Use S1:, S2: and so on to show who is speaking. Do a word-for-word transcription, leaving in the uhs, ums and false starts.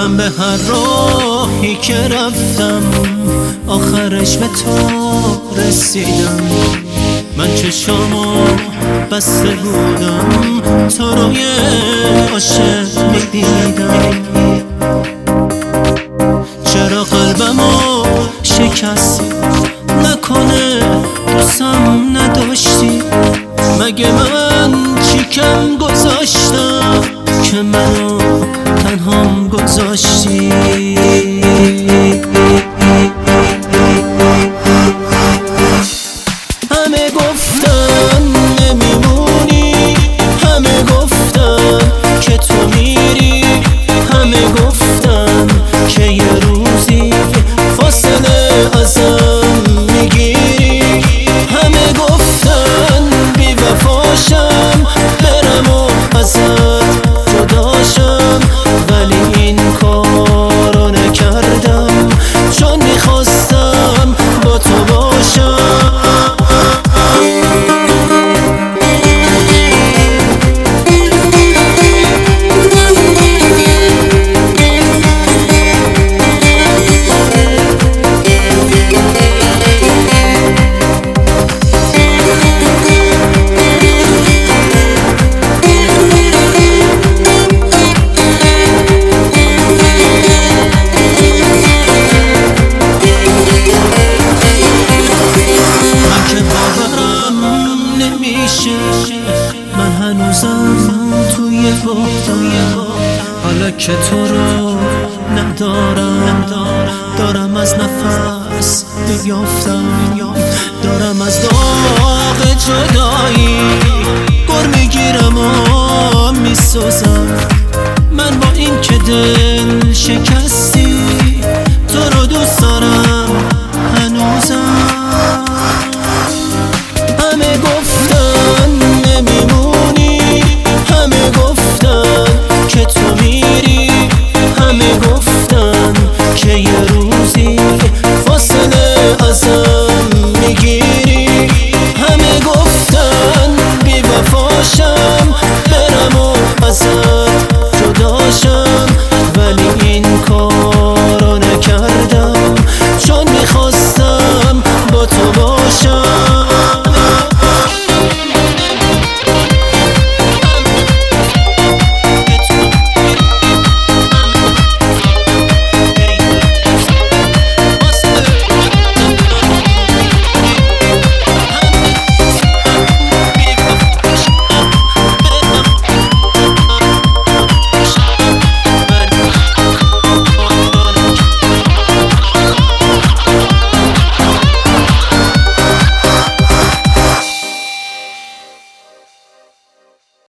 S1: من به هر راهی که رفتم آخرش به تو رسیدم. من چشامو بسته بودم تو رو یه عاشق میدیدم. چرا قلبمو شکستی؟ نکنه دوستم نداشتی؟ مگه من چی کم گذاشتم که منو تنهام گذاشتی؟ همه گفتن نمیمونی، همه گفتن که تو میری، همه گفتن که یه روزی فاصله ازم میگیری، همه گفتن بی وفاشم برم و ازت جداشم، ولی این کارو نکردم چون میخواستم با تو باشم. من هنوزم توی بادم، حالا که تو رو ندارم، دارم از نفس بیافتم، دارم از داغ جدایی گر میگیرم و میسوزم. من با این که دل شکستم